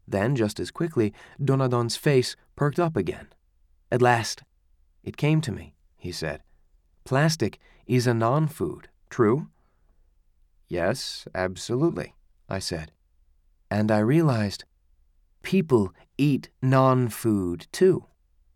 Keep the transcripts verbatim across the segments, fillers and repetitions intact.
Then, just as quickly, Donadon's face perked up again. At last, it came to me, he said. Plastic is a non-food, true? Yes, absolutely, I said. And I realized people eat non-food too.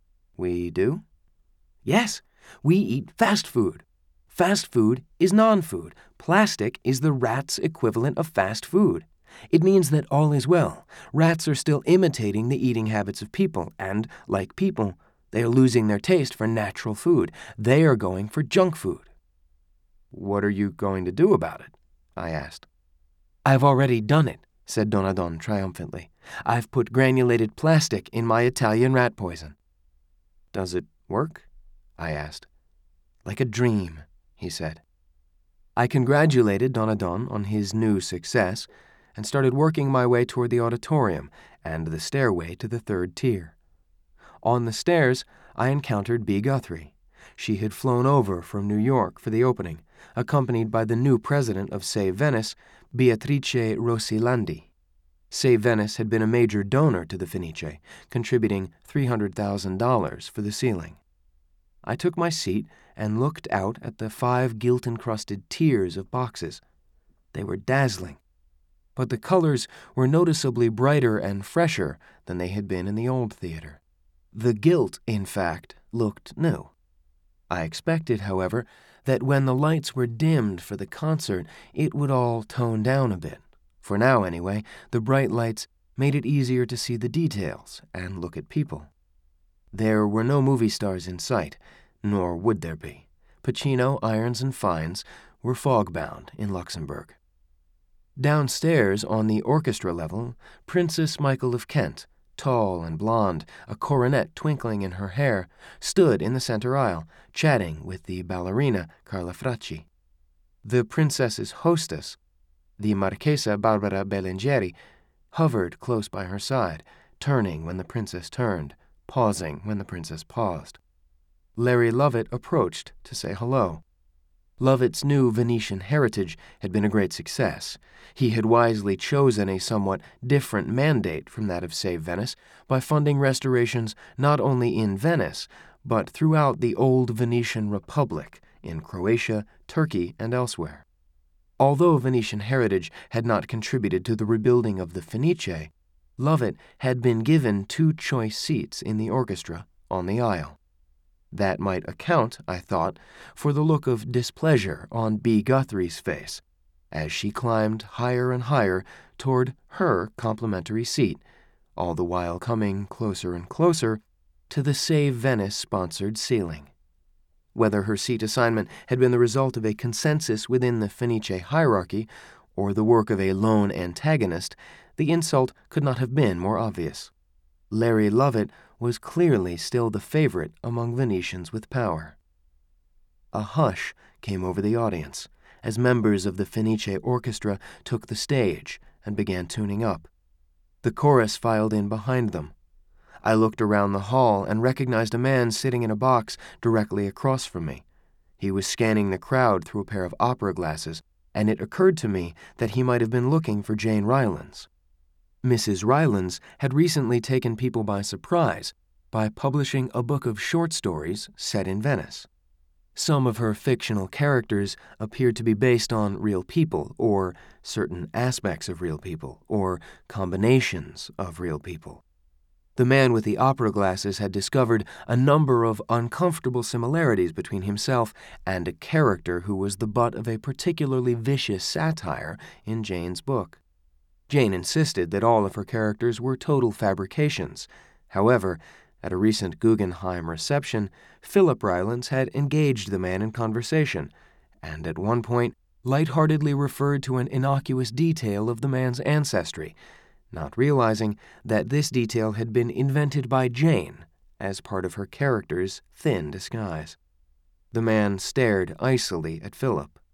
We do? Yes, we eat fast food. Fast food is non-food. Plastic is the rat's equivalent of fast food. It means that all is well. Rats are still imitating the eating habits of people, and, like people, they are losing their taste for natural food. They are going for junk food. What are you going to do about it? I asked. I've already done it, said Donadon triumphantly. I've put granulated plastic in my Italian rat poison. Does it work? I asked. Like a dream, he said. I congratulated Donadon on his new success and started working my way toward the auditorium and the stairway to the third tier. On the stairs, I encountered Bea Guthrie. She had flown over from New York for the opening, accompanied by the new president of Save Venice, Beatrice Rosilandi. Save Venice had been a major donor to the Fenice, contributing three hundred thousand dollars for the ceiling. I took my seat and looked out at the five gilt-encrusted tiers of boxes. They were dazzling, but the colors were noticeably brighter and fresher than they had been in the old theater. The gilt, in fact, looked new. I expected, however, that when the lights were dimmed for the concert, it would all tone down a bit. For now, anyway, the bright lights made it easier to see the details and look at people. There were no movie stars in sight, nor would there be. Pacino, Irons, and Fiennes were fog-bound in Luxembourg. Downstairs, on the orchestra level, Princess Michael of Kent, tall and blonde, a coronet twinkling in her hair, stood in the center aisle, chatting with the ballerina Carla Fracci. The princess's hostess, the Marchesa Barbara Bellingeri, hovered close by her side, turning when the princess turned, pausing when the princess paused. Larry Lovett approached to say hello. Lovett's new Venetian heritage had been a great success. He had wisely chosen a somewhat different mandate from that of Save Venice by funding restorations not only in Venice, but throughout the old Venetian Republic, in Croatia, Turkey, and elsewhere. Although Venetian heritage had not contributed to the rebuilding of the Fenice, Lovett had been given two choice seats in the orchestra on the aisle. That might account, I thought, for the look of displeasure on Bea Guthrie's face as she climbed higher and higher toward her complimentary seat, all the while coming closer and closer to the Save Venice-sponsored ceiling. Whether her seat assignment had been the result of a consensus within the Fenice hierarchy or the work of a lone antagonist, the insult could not have been more obvious. Larry Lovett was clearly still the favorite among Venetians with power. A hush came over the audience as members of the Fenice Orchestra took the stage and began tuning up. The chorus filed in behind them. I looked around the hall and recognized a man sitting in a box directly across from me. He was scanning the crowd through a pair of opera glasses, and it occurred to me that he might have been looking for Jane Rylance. Missus Rylance had recently taken people by surprise by publishing a book of short stories set in Venice. Some of her fictional characters appeared to be based on real people, or certain aspects of real people, or combinations of real people. The man with the opera glasses had discovered a number of uncomfortable similarities between himself and a character who was the butt of a particularly vicious satire in Jane's book. Jane insisted that all of her characters were total fabrications. However, at a recent Guggenheim reception, Philip Rylance had engaged the man in conversation, and at one point lightheartedly referred to an innocuous detail of the man's ancestry, not realizing that this detail had been invented by Jane as part of her character's thin disguise. The man stared icily at Philip.